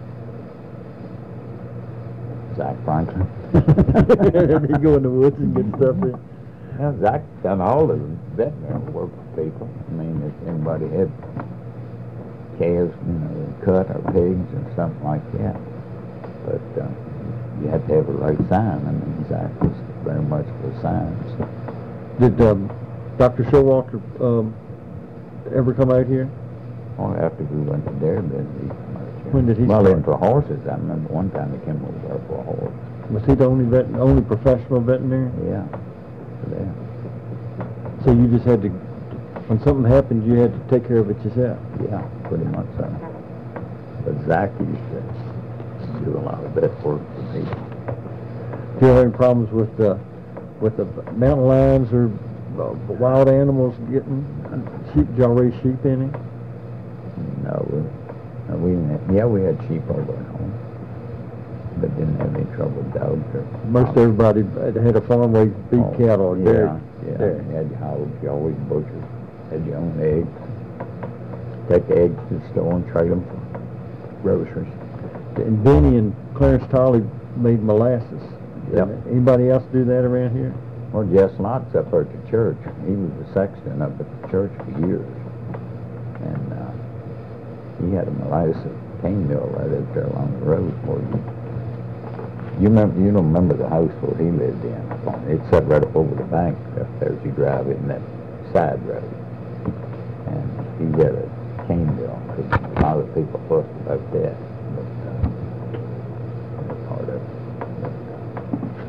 Zach Franklin. He'd go in the woods and get stuff in. Well, Zach done all the veterinary work for people. I mean, if anybody had calves, cut or pigs or something like that. But you had to have a right sign. I mean, Zach was very much for signs. Did Dr. Showalter ever come out here? Or after we went to dairy business, he come out here. When did he Well, start? in for horses. I remember one time he came over there for a horse. Was he the only professional veterinarian? Yeah. For that. So you just had to, when something happened, you had to take care of it yourself? Yeah, pretty much so. But Zach used to do a lot of that work for people. Do you have any problems with the mountain lions or wild animals getting sheep? Did y'all raise sheep any? No, we didn't have, yeah, we had sheep over at home, but didn't have any trouble with dogs or... Most everybody that had a farm raised beef Oh, cattle or dairy. Yeah, dairy. you had your hogs, you always butchered, had your own eggs. Take the eggs to the store and trade them for groceries. And Benny and Clarence Tolley made molasses. Yep. Anybody else do that around here? Well, Jess Lott's up there at the church. He was the sexton up at the church for years. And he had a molasses cane mill right up there along the road for you. You don't remember the house where he lived in. It sat right up over the bank up there as you drive in that side road. And he had a cane mill, because a lot of people fussed about that. But, part of it. But,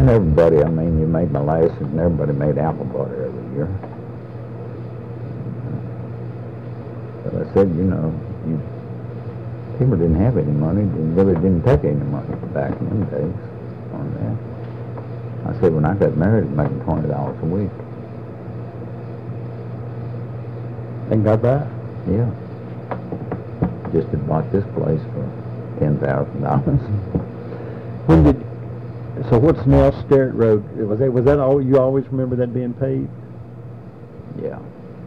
everybody, I mean, you made molasses and everybody made apple butter every year. But I said, you know, people didn't have any money, really didn't take any money back in them days on that. I said, when I got married, I was making $20 a week. And got by. Yeah. Just had bought this place for $10,000. When did, so what's now Sterrett Road? Was that all, you always remember that being paved? Yeah.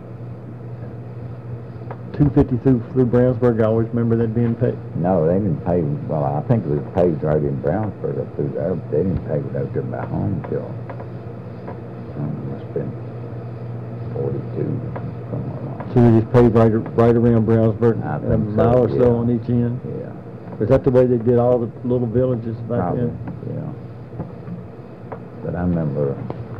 252 through Brownsburg, I always remember that being paved. No, they didn't pave, well, I think it was paved right in Brownsburg up through there. They didn't pave it up there by home till, must have been 42, somewhere like So they just paved right around Brownsburg, I a think mile so, or so yeah. on each end? that. Yeah. Was that the way they did all the little villages back Probably, then? yeah. But I remember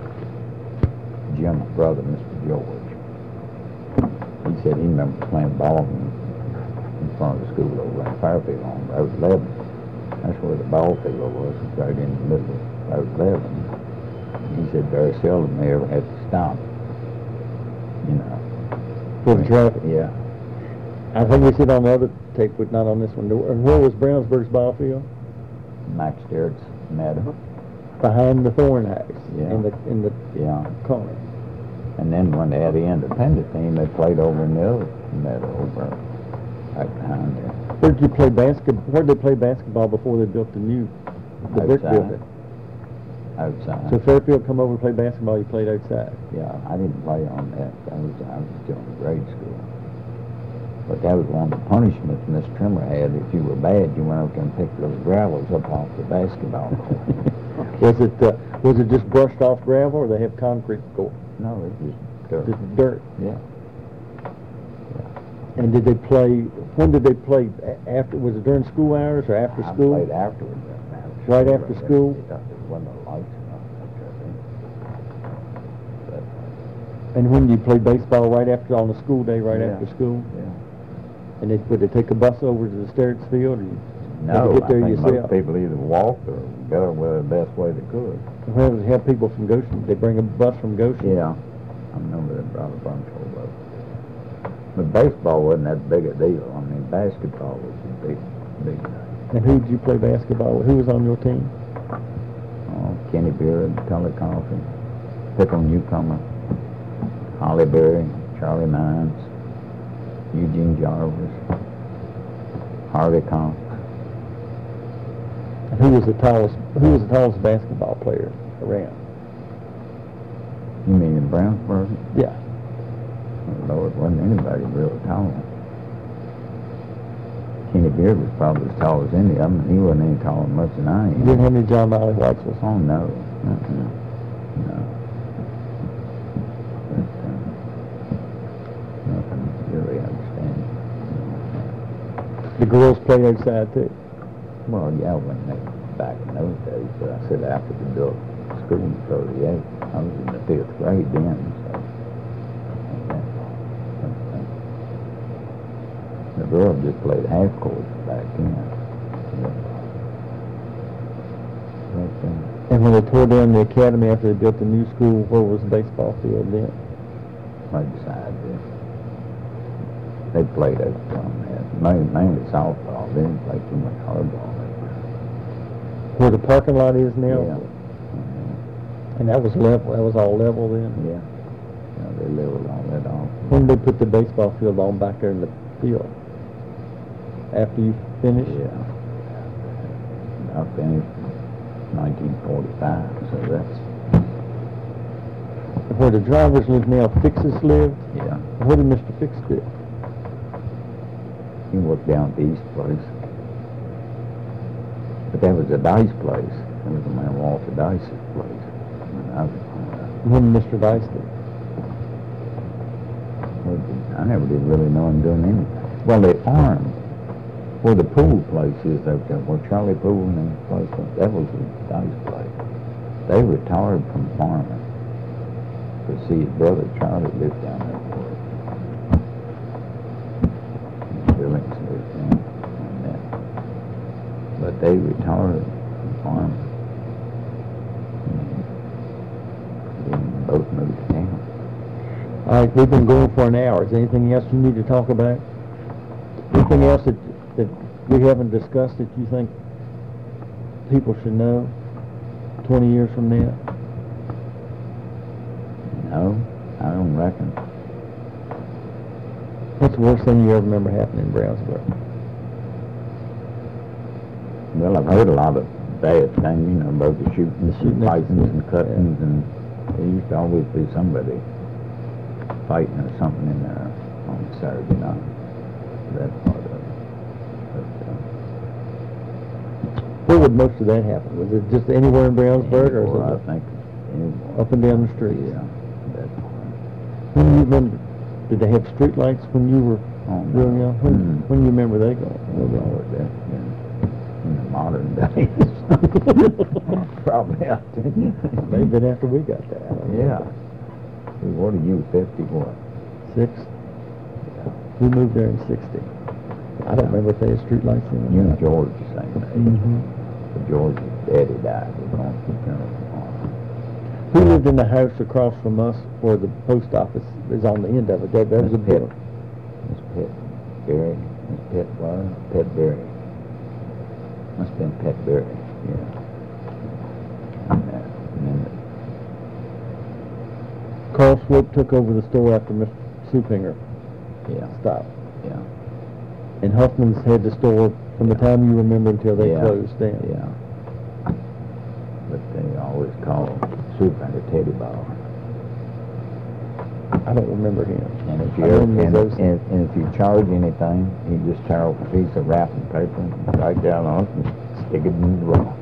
Jim's brother, Mr. George. He said he remember playing ball in front of the school over in Fairfield on Road 11. That's where the ball field was, right in the middle of Road 11. He said very seldom they ever had to stop, you know. For the traffic? Yeah. I think we said on the other tape, but not on this one. And where was Brownsburg's ball field? Max Sterrett's meadow. Behind the Thorn House. Yeah. In the Yeah. corner. And then when they had the independent team, they played over in the other meadow over right behind there. Where did you play basketball? Where did they play basketball before they built the brick Outside. building? Outside. So Fairfield come over and play basketball, you played outside. Yeah, I didn't play on that. I was still in grade school. But that was one of the punishments Miss Trimmer had. If you were bad, you went up there and picked those gravels up off the basketball court. Was it just brushed off gravel, or they have concrete court? No, it was dirt. Just dirt. Yeah. And did they play? When did they play? After? Was it during school hours or after I school? played afterwards. Right after school? There wasn't no lights or nothing up there. And when you play baseball, right after on the school day, right Yeah. after school? Yeah. And would they take a bus over to the Sterrett's Field, or you No, had to get I there think yourself? most people either walked or got there the best way they could. Well, they have people from Goshen. They bring a bus from Goshen. Yeah. I remember they brought a bunch over. But baseball wasn't that big a deal. I mean, basketball was a big thing. And who did you play basketball with? Who was on your team? Oh, Kenny Beard, Tully Coffey, Pickle Newcomer, Holly Berry, Charlie Mines, Eugene Jarvis, Harvey Cox. And who was the tallest basketball player around? You mean in Brownsburg? Yeah. Oh, Lord, wasn't anybody real tall. Kenny Beard was probably as tall as any of them, and he wasn't any taller much than I You am. didn't have any John Miley Whites with Oh, no. No. But, nothing really outstanding. The girls played outside too. Well, yeah, when they, back in those days, but I said after we built school in 38, I was in the 5th grade then, so. The girls just played half court back then. And when they tore down the academy after they built the new school, where was the baseball field then? Right beside there. They played out on that, mainly softball. They didn't play too much hardball. Where the parking lot is now? Yeah. And that was level. That was all level then. Yeah. Yeah, they leveled all that off. When did they put the baseball field on back there in the field? After you finished? Yeah. I finished 1945, so that's, Where the drivers live now, Fixes lived? yeah. Where did Mr. Fix live? He worked down at the East Place. But that was a Dice place. That was the man Walter Dice's place. When Mr. Dice lived? I never did really know him doing anything. Well, they farmed. Where the pool place is out there, where Charlie Pool and his place was, that was the Dice place. They retired from farming. But see, his brother Charlie lived down there for it. Billings lived down on that. But they retired from farming. both moved to town. All right, we've been going for an hour. Is there anything else you need to talk about? Anything else that we haven't discussed that you think people should know 20 years from now? No, I don't reckon. What's the worst thing you ever remember happening in Brownsburg? Well, I've heard a lot of bad things, you know, about the shootings shooting and fightings and yeah. cuttings, and there used to always be somebody fighting or something in there on Saturday night. That part of it. Where would most of that happen? Was it just anywhere in Brownsburg, or Anywhere, was I think. Anywhere. up and down the streets? Yeah. That's When you remember, did they have street lights when you were Oh, no. growing up? When you remember they going? Lord, that's been in the modern days. Probably out there. Maybe been after we got there. I don't know. Yeah. What are you, 50 what? 6? We moved there in 60. I don't remember if they had street lights in it. You and George the same age. Mm-hmm. But George's daddy died. He was going to the funeral. Who lived in the house across from us where the post office is on the end of it? That was a Miss bit. Pitt. Miss Pitt. Berry. Miss Pitt was? Pitt Berry. Must have been Pitt Berry. Yeah. And then Carl Swope took over the store after Mr. Supinger yeah. stopped. Yeah. And Huffman's had the store from the time you remember until they Yeah. closed down. Yeah. But they always call Supinger Teddy Ball. I don't remember him. And if I you ever, remember those. and if you charge anything, you just tear off a piece of wrapping paper and write down on it and stick it in the rock.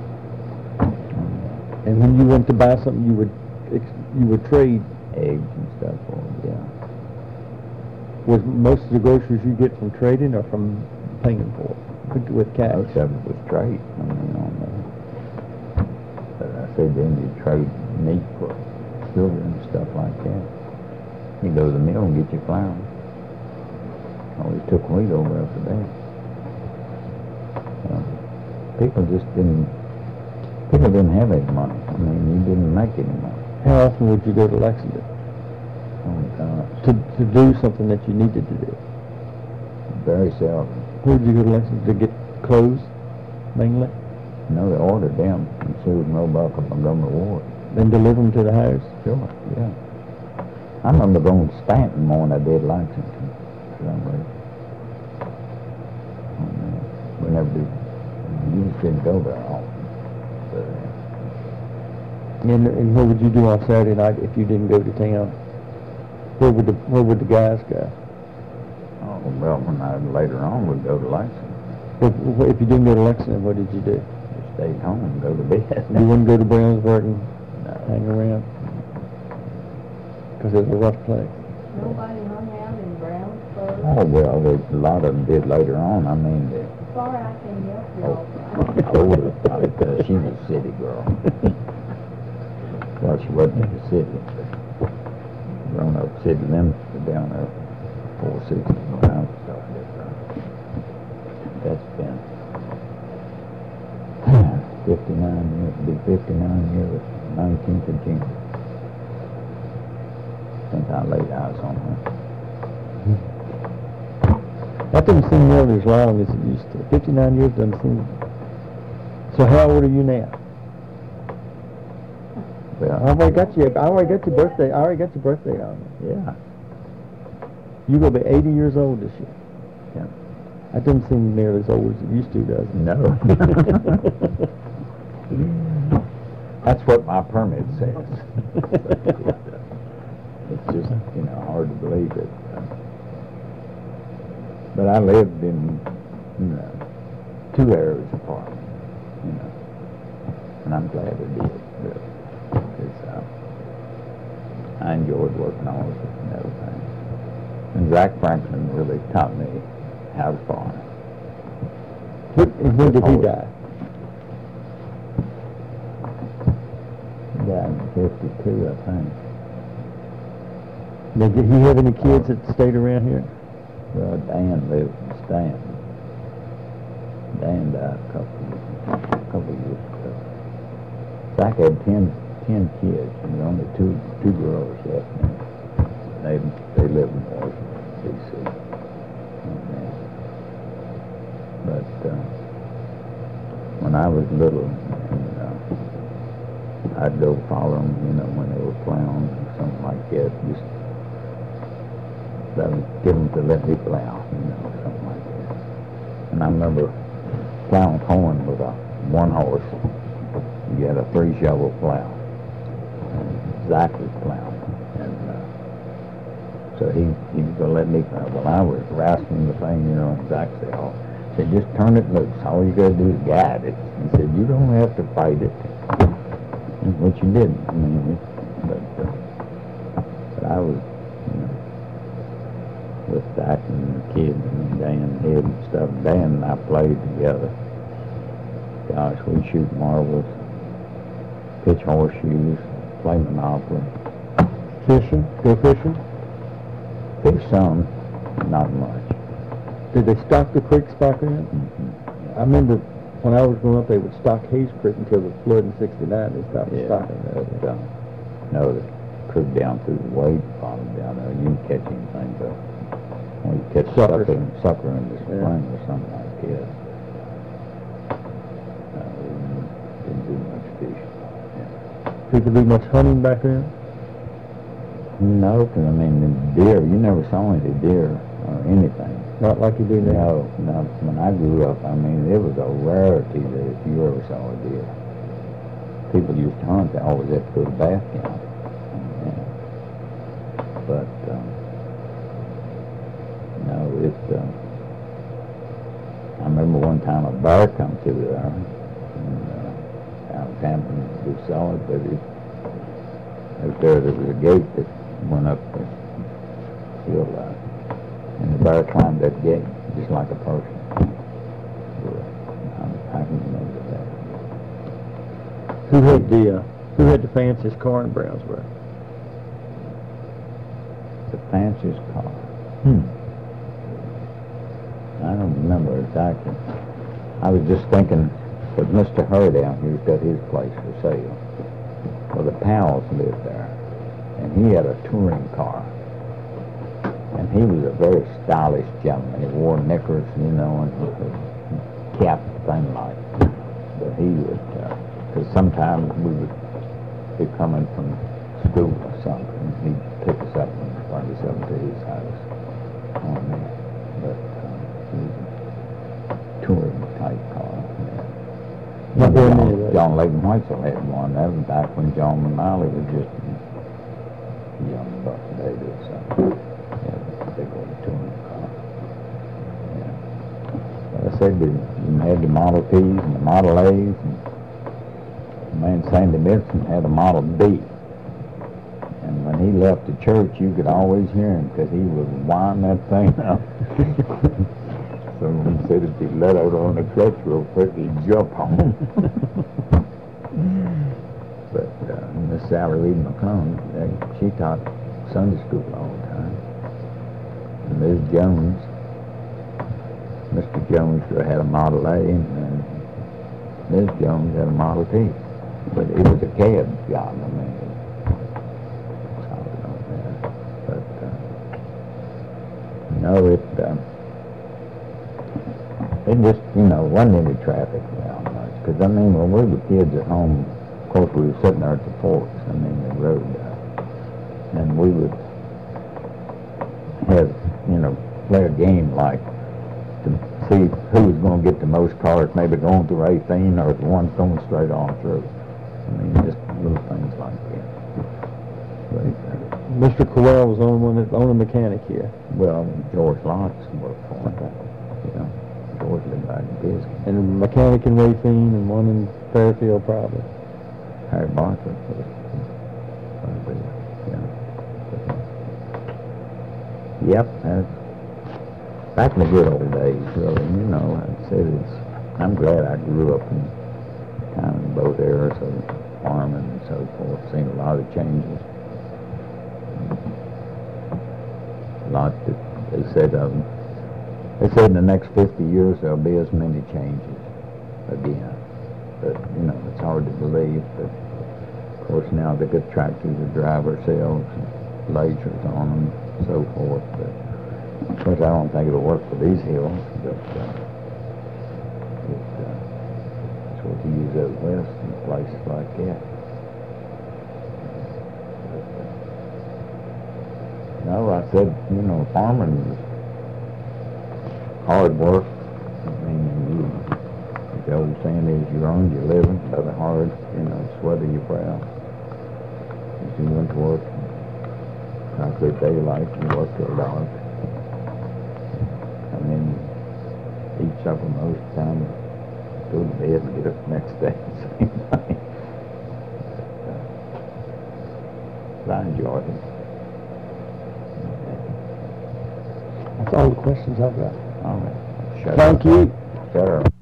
And when you went to buy something, you would trade. Eggs and stuff for it, yeah. Was most of the groceries you get from trading or from paying for it with cash? Most of it was trade. I mean, on the, but I said then you trade meat for sugar and stuff like that. You go to the mill and get your flour. Always took wheat over after that. People didn't have any money. I mean, you didn't make any money. How often would you go to Lexington Oh my gosh, to do something that you needed to do? very seldom. Where would you go to Lexington to get clothes, mainly, No, they ordered them from Susan Roebuck of Montgomery Ward. and deliver them to the house? Sure, yeah. I remember going to Stanton more than I did Lexington. For some reason. We never did. You just didn't go there often. But, And what would you do on Saturday night if you didn't go to town? Where would the guys go? oh, well, when I later on would go to Lexington. If you didn't go to Lexington, what did you do? Just stayed home and go to bed. You wouldn't go to Brownsburg and No. hang around? Because it was a rough place. Nobody hung out in Brownsburg. Oh, well, a lot of them did later on. I mean, Sorry I can't help y'all. older, she was a city girl. Well, she wasn't in the city. Grown up city limits were down there, 460 miles, stuff like that. That's been 59 years, it'll be 59 years, 19th of June. Since I laid eyes on her. That doesn't seem nearly as long as it used to. 59 years doesn't seem... So how old are you now? I Well, already got your birthday on. yeah, You're going to be 80 years old this year. yeah. That doesn't seem nearly as old as it used to, does it? No. That's what my permit says. It's just, hard to believe it. But I lived in, 2 areas apart, and I'm glad I did, really. Because I enjoyed working on it and everything. And Zach Franklin really taught me how to farm. When did he die? He died in 52, I think. Now, did he have any kids that stayed around here? Well, Dan lived in Stanton. Dan died a couple of years ago. Zach had 10 10 kids, and there were only two girls left. They live in Washington, D.C. But when I was little, I'd go follow them, when they were plowing or something like that. Just give them to let me plow, something like that. And I remember plowing corn with a one horse. You had a 3-shovel plow, exactly plowing. And so he was going to let me plow. Well, I was rasping the thing, exactly all. He said, just turn it loose. All you got to do is guide it. He said, you don't have to fight it. Which you didn't. But I was, with Dak and the kids and Dan Head and stuff. Dan and I played together. Gosh, we'd shoot marbles, pitch horseshoes, play Monopoly. Fishing? Go fishing? Fish some, not much. Did they stock the creeks back then? Mm-hmm. I remember when I was growing up, they would stock Hayes Creek until the flood in '69. They stopped stocking that. No, the creek down through the Wade bottom down there, you can catch anything, but when you catch Suckers. sucker in the spring or something like that. Didn't do much fishing. People do much hunting back then? No, 'cause the deer, you never saw any deer or anything. Not like you do now? No. When I grew up, it was a rarity that if you ever saw a deer. People used to hunt, they always had to go to bath count. But, no, I remember one time a bear come through there, and I was having to saw it, but there was a gate that went up the hill, and the bear climbed that gate just like a person. I can remember that. Who had the fanciest car in Brownsburg? The fanciest car. I don't remember exactly. I was just thinking that Mr. Hurd down here's got his place for sale. Well, the Powells lived there, and he had a touring car. And he was a very stylish gentleman. He wore knickers, and with a cap thing like. But he would, because sometimes we would be coming from school or something, and he'd pick us up and bring us up to his house on that. But he was a touring type car. Not very many of those. John Layton Whitesell had one. That was back when John McNally was just a young buck baby or something. Big old touring car. Like I said, you had the Model Ts and the Model As, and the man Sandy Benson had a Model B. And when he left the church, you could always hear him because he would wind that thing up. Someone said if he let out on the clutch real quick, he'd jump home. But Miss Sally Reed McClung, she taught Sunday school all the time. And Ms. Jones, Mr. Jones had a Model A, and Ms. Jones had a Model T. But it was a cab job, But, no, it just, wasn't any traffic around much. Because, when we were kids at home, of course, we were sitting there at the porch, the road, and we would have, play a game like to see who was going to get the most cars, maybe going through 18 or the one's going straight on through. Just little things like that. But, Mr. Corral was the only one that owned a mechanic here. well, George Lotz worked for him. George lived back in Biscayne. And a mechanic in Racine and one in Fairfield, probably. Harry Bartlett was Yep, that's back in the good old days, really. Like I said, I'm glad I grew up in kind of both eras of farming and so forth. Seen a lot of changes. A lot that they said in the next 50 years there'll be as many changes again. But, it's hard to believe, but of course, now they got tractors that drive ourselves, and lasers on them, and so forth. But, of course, I don't think it'll work for these hills, but it's what you use out west in places like that. No, I said, farming is hard work. I mean, the old saying is, you earn your living, rather hard, sweater your brow. If you went to work, I say daylight, you work till dark. And then eat supper most of the time, go to bed and get up the next day, same thing. But I enjoyed it. That's all the questions I've got. All right. Shut Thank up. you. Shut up.